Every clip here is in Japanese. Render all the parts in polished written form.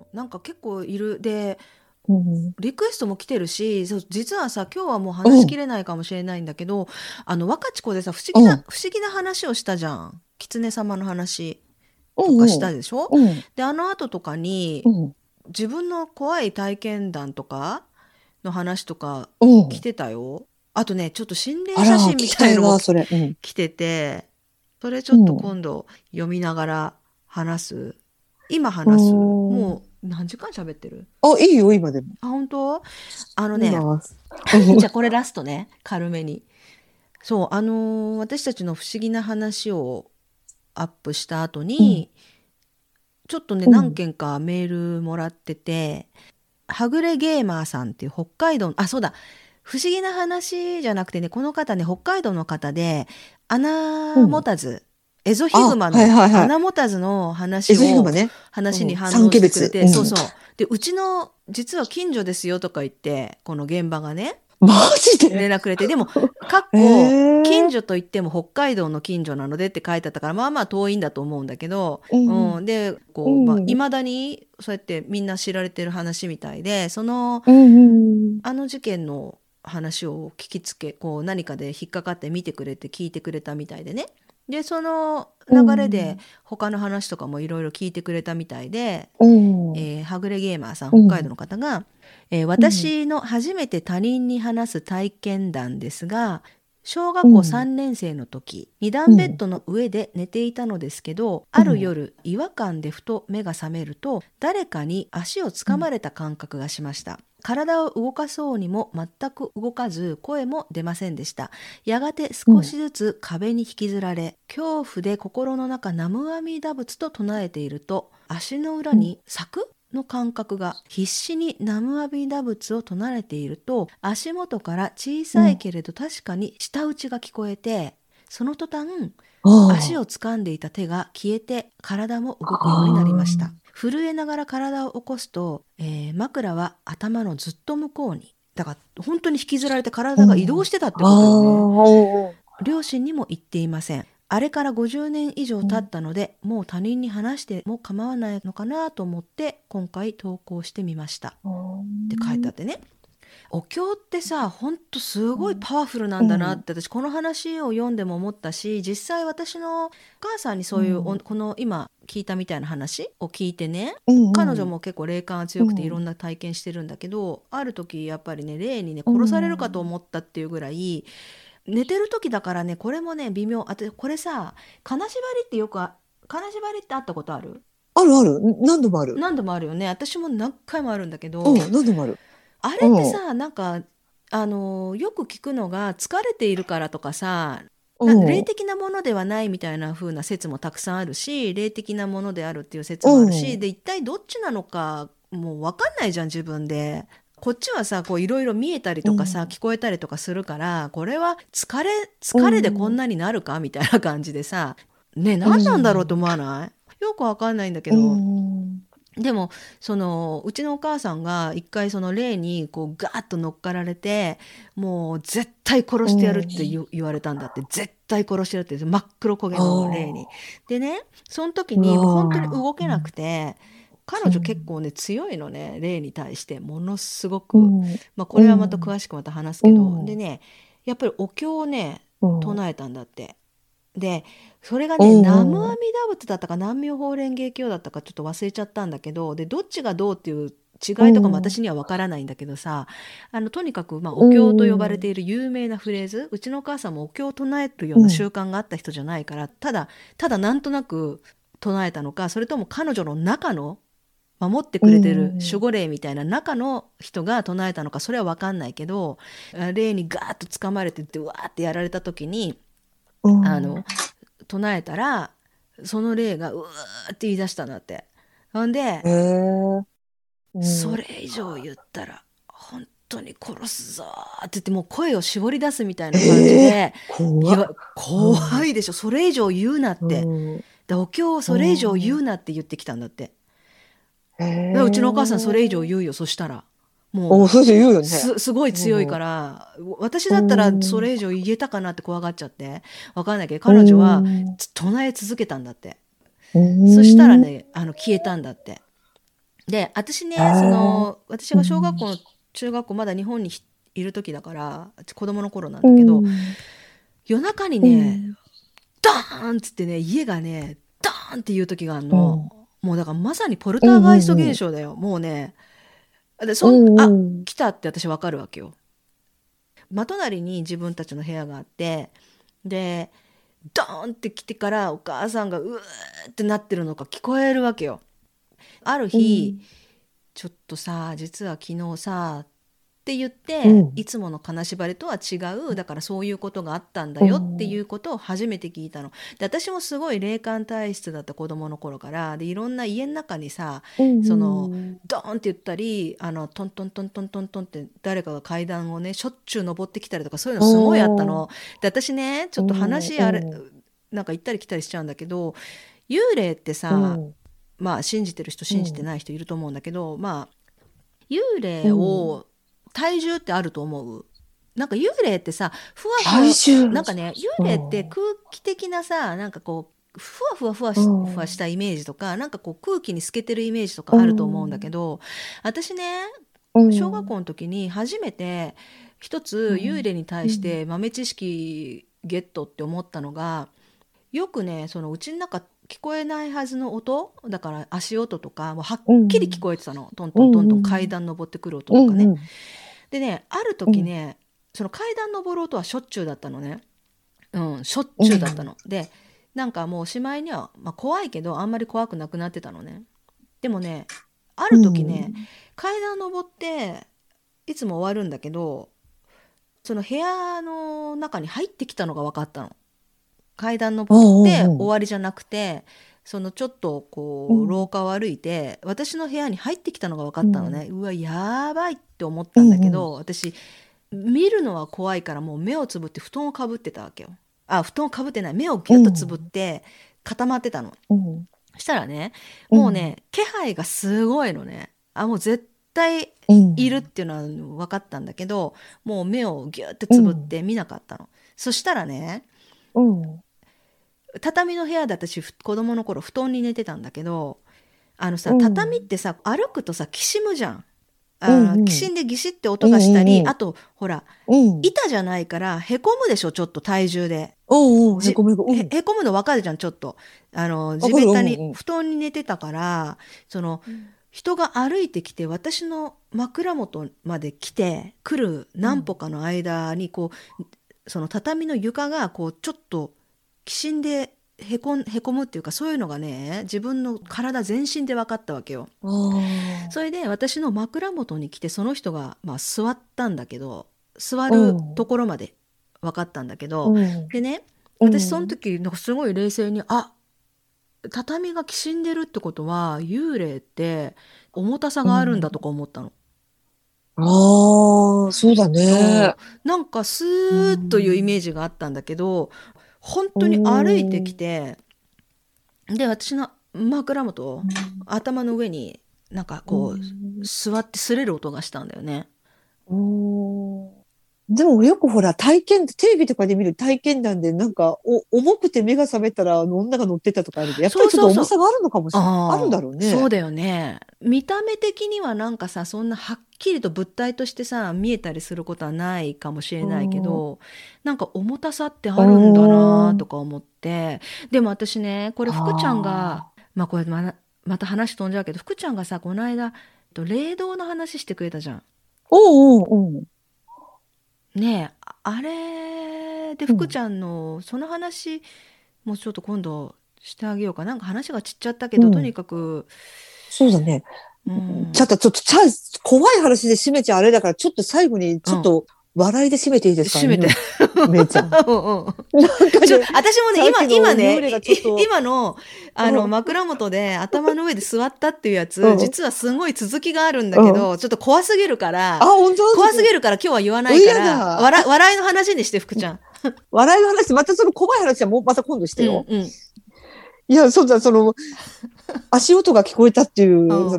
なんか結構いる。で、 うん。 リクエストも来てるし、そう実はさ、今日はもううん。 話しきれないかもしれないんだけど、若智子でさ、 うん。 不思議な話をしたじゃん。狐様の話とかしうん。 たでしょ。 うん。 で、あの後とかに、 うん。 自分の怖い体験談とかの話とかうん。 来てたよ。あとね、ちょっと心霊あら、聞写真みきたいわ、 たいのもそれ。うん。 来てて、それちょっとうん。 今度読みながら話す。今う話す。 ーん。 もう何時間喋ってる？ あ、いいよ、今でも。 あ、本当？あのね、 今。 じゃあこれラストね、軽めに。そう、私たちの不思議な話をアップした後うん。 に、ちょっとね、 うん。 何件かメールもらってて、はぐれゲーマーさんっていう北海道、あ、そうだ、不思議な話じゃなくてね、この方ね、北海道の方で、穴持うん。 たず、エゾヒグあ、 マのはいはいはい。 穴持たずのエゾヒグマね。 話にうん。 反応し三毛別。 てくれて、 うん。 そうそう。で、うちの、実は近所ですよとか言って、この現場がね、 マジで？ 連絡くれて、でも、かっえこ、 えー。 近所といっても北海道の近所なのでって書いてあったから、まあまあ遠いんだと思うんだけど、 うん。 うん、で、 うこう、まあ、 ん。 未だにそうやってみんな知られてる話みたいで、 うん。 あの事件の話を聞きつけ、こう何かで引っかかって見てくれて聞いてくれたみたいでね。で、そのう流れでん。 他の話とかもいろいろ聞いてくれたみたいで、 うん。うん。 はぐれゲーマーさん、 うん。 北海道の方が、 うん。 私の初めて他人に話す体験談ですが、小学校うん。 3年生の時、二うん。 段ベッドの上で寝ていたのですけど、ある夜、違和感でふと目が覚めると、誰かに足をつかまれた感覚がしました。体を動かそうにも全く動かず、声も出ませんでした。やがてうん。 少しずつ壁に引きずられ、恐怖で心の中南無阿弥陀仏と唱えていると、足の裏うん。 に咲くの感覚が、必死に南無阿弥陀仏を唱えていると、足元から小さいうん。 けれど確かに舌打ちが聞こえて、その途端、足あを掴んでいた手が消えて体も動あ。 くようになりました。 あ震えながら体を起こすと、枕は頭のずっと向こうに。だから本当に引きずられてあ。う体が移動ん。 してたってあことよね。 あ。 両親にも言っていません。あれから50年以上うん。 経ったので、もう他人に話しても構わないのかなと思って今回投稿してみました。っあて書いてあー。 ってね。お経ってさ、ほんとすごいパワフルなうんだなっん。 て私この話を読んでも思ったし、実際私のお母さんにそういううん。 この今聞いたみたいな話を聞いてね、 うん。 彼女も結構霊感が強くていろうん。 んな体験してるんだけど、ある時やっぱりね、霊にねう殺されるかとん。 思ったっていうぐらい、寝てる時だからね、これもね微妙。あとこれさ、金縛りってよく金縛りってあったことある？ あるある。何度もある。 何度もあるよね。私も何回もあるんだけど、 うん。何度もある。 あれってうん。 さ、なんかよく聞くのが疲れているからとかさ、 うん。 霊的なものではないみたいな風な説もたくさんあるし、霊的なものであるっていう説うもあるし、 ん。 で一体どっちなのかもう分かんないじゃん自分で。こっちはさ、こういろいろ見えたりとかさうん。 聞こえたりとかするから、これはう疲れでこんん。 なになるかみたいな感じでさ、ね、 う何なんだろうとん。 思わない？よく分かんないんだけうど。 ん。 でもうちのお母さんが一回その霊にこうガーッと乗っかられて、もう絶対殺うしてやるってん。 言われたんだって。絶対殺してやるって真っ黒焦げあの霊に。 あ。 でね、その時うにもう本当にわー。 動けなくて、彼女結うん。 構ね強いのね、霊に対してものすごく。 うん。 まあこうれはまたん。 詳しくまた話すうけど、でん。 ね、やっぱりお経をねうん。 唱えたんだって。で、それがうね、南無阿ん。 弥陀仏だったか南無妙法蓮華経だったかちょっと忘れちゃったんだけど、で、どっちがどうっていうう違いとかもん。 私には分からないんだけどさ、とにかく、まあ、 うお経と呼ばれてん。 いる有名なフレーズ、うちのお母さんもお経を唱えるような習うん。 慣があった人じゃないから、ただなんとなく唱えたのか、それとも彼女の中の守ってうくれてる守ん。 護霊みたいな中の人が唱えたのか、それは分かんないけど、霊にガーッと掴まれてってわーってやられた時に、 うあのん。 唱えたら、その霊がうわーって言い出したんだって。ほんで、 へえ。うん。 それ以上言ったら本当に殺すぞーって言って、もう声を絞り出すみたいな感じええ、 で、い怖っ。 やう怖ん。 いでしょ、それ以上言うなっうて。 ん。 で、お経をうそれ以上言うん。 なって言ってきたんだって。 へでうちのお母さんそれ以上え。 言うよ、そしたら。もお、 うそれじゃ言うよね。 すごい強いうん。 から、私うだったらそん。 れ以上言えたかなって怖がっちゃって、わかんないけどう彼女はん。 唱え続けたんだって。 うそしたらん。 ね、消えたんだって。 で、私ね、 へー私が小学校、中学校まだ日本にいる時だから、子供の頃なんうだけど、 ん。 夜中にうね、 ん。 ドーンっつってね、家がね、ドーンっていう時があるうの。 ん。 もうだからまさにポルうん。 ターガイストうん。 現象だよ。もうね、で、 うん。 来たって私わかるわけよ。真隣に自分たちの部屋があって、で、ドーンって来てからお母さんがうーってなってるのが聞こえるわけよ。ある日、 うん。 ちょっとさ、実は昨日さ、って言っうて、いん。 つもの金縛りとは違う、だからそういうことがあったんだうよっていん。 うことを初めて聞いたの。で、私もすごい霊感体質だった子供の頃から、で、いろんな家の中にさ、 うその、 ん。 ドーンって言ったり、トントントントントントンって誰かが階段をね、しょっちゅう登ってきたりとか、そういうのすごいあったの。で、私ね、ちょっと話あれ、なんか行ったり来たりしちゃうんだけど、幽霊ってさ、まあ信じてる人信じてない人いると思うんだけど、まあ幽霊を体重ってあると思う。なんか幽霊ってさ、ふわふわ、 体重。 なんかね、幽霊って空気的なさ、なんかこうふわふわふわしたイメージとか、なんかこう空気に透けてるイメージとかあると思うんだけど、私ね、小学校の時に初めて一つ幽霊に対して豆知識ゲットって思ったのが、よくね、そのうちの中聞こえないはずの音だから足音とかもうはっきり聞こえてたの。トントントントン階段登ってくる音とかね。でね、ある時ね、その階段登る音はしょっちゅうだったのね。しょっちゅうだったの。で、なんかもうしまいには、まあ、怖いけどあんまり怖くなくなってたのね。でもね、ある時ね、階段登っていつも終わるんだけど、その部屋の中に入ってきたのが分かったの。階段登って終わりじゃなくて、そのちょっとこう廊下を歩いて私の部屋に入ってきたのが分かったのね。うわ、やばいって思ったんだけど、私見るのは怖いからもう目をつぶって布団をかぶってたわけよ。あ、布団をかぶってない、目をギュッとつぶって固まってたの。そしたらね、もうね、気配がすごいのね。あ、もう絶対いるっていうのは分かったんだけど、もう目をギュッてつぶって見なかったの。そしたらね、畳の部屋で私子供の頃布団に寝てたんだけど、あのさ、畳ってさ歩くとさきしむじゃん。きしんでギシって音がしたり、あとほら板じゃないからへこむでしょ、ちょっと体重で。へこむの分かるじゃん、ちょっと地べたに布団に寝てたから、その人が歩いてきて私の枕元まで来る何歩かの間にこうその畳の床がこうちょっときしんでへこむっていうか、そういうのがね、自分の体全身で分かったわけよ。それで私の枕元に来てその人が、まあ、座ったんだけど、座るところまで分かったんだけど、でね、私その時なんかすごい冷静に、あ、畳がきしんでるってことは幽霊って重たさがあるんだとか思ったの。 ああ、そうだね。 なんかスーッというイメージがあったんだけど、本当に歩いてきて、で私の枕元、頭の上になんかこう座って擦れる音がしたんだよね。 でもよくほらテレビとかで見る体験談でなんか重くて目が覚めたら女が乗ってたとかあるんで、やっぱりちょっと重さがあるのかもあるんだろうね。 そうだよね。見た目的にはなんかさ、そんなはっきりと物体としてさ見えたりすることはないかもしれないけど、なんか重たさってあるんだなとか思って。でも私ね、これ福ちゃんが、まあこれまた話飛んじゃうけど、福ちゃんがさこの間霊道の話してくれたじゃん。ねえ、あれで福ちゃんのその話もうちょっと今度してあげようか。なんか話がちっちゃったけど、とにかくそうだね。ちょっと怖い話で締めちゃあれだから、ちょっと最後にちょっと笑いで締めていいですか？ 締めて。 めいちゃん。なんかね、 私もね、今ね、今の枕元で頭の上で座ったっていうやつ、実はすごい続きがあるんだけど、ちょっと怖すぎるから、怖すぎるから今日は言わないから、笑いの話にして、福ちゃん。 笑いの話、またその怖い話はもうまた今度してよ。いや、そうだ、足音が聞こえたっていう、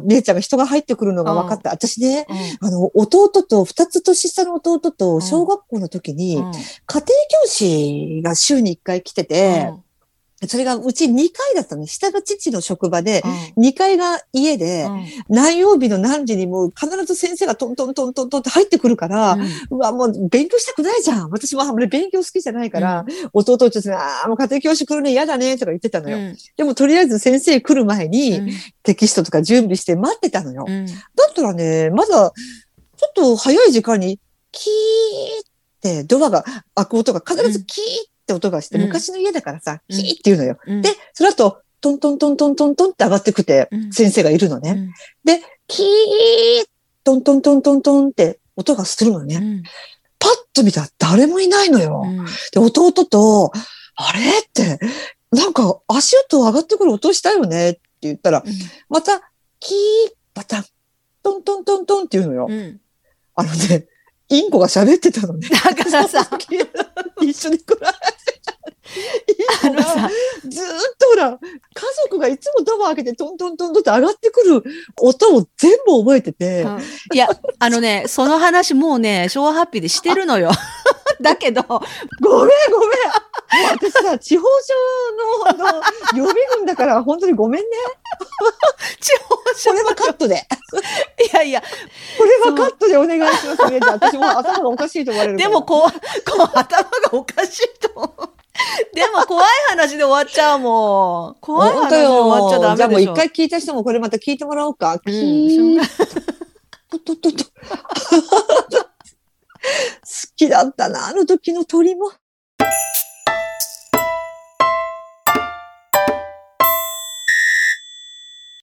姉ちゃんが人が入ってくるのが分かった。私ね、弟と、2つ年下の弟と、小学校の時に、家庭教師が週に1回来てて、 それがうち2階だったの。下が父の職場で、 うん 2階が家で、何曜日の何時にも必ず先生がトントントントントンって入ってくるから、うわ、もう勉強したくないじゃん。私もあんまり勉強好きじゃないから、弟とちょっともう家庭教師来るね、嫌だね、とか言ってたのよ。でもとりあえず先生来る前に、テキストとか準備して待ってたのよ。だったらね、まだ、ちょっと早い時間に、キーってドアが開く音が必ずキーって音がして、昔の家だからさ、キーって言うのよ。で、その後、トントントントントントンって上がってくて、先生がいるのね。で、キー、トントントントントンって音がするのね。パッと見たら誰もいないのよ。で、弟と、あれって、なんか足音上がってくる音したよねって言ったら、また、キー、バタン、トントントントンって言うのよ。あのね、インコが喋ってたのね。 だからさ、 一緒に暮らしてた。インコがずーっとほら、家族がいつもドア開けてトントントントンって上がってくる音を全部覚えてて。 いや、その話もうね、昭和ハッピーでしてるのよ。だけど、 ごめん。もう私さ、地方署の予備軍だから本当にごめんね。 地方署。 これはカットで。 いや。 これはカットでお願いしますね。私も頭がおかしいと思われるから。 でも頭がおかしいと思う。でも怖い話で終わっちゃうもん。怖い話で終わっちゃダメでしょ。 じゃあもう一回聞いた人もこれまた聞いてもらおうか。好きだったな、あの時の鳥も。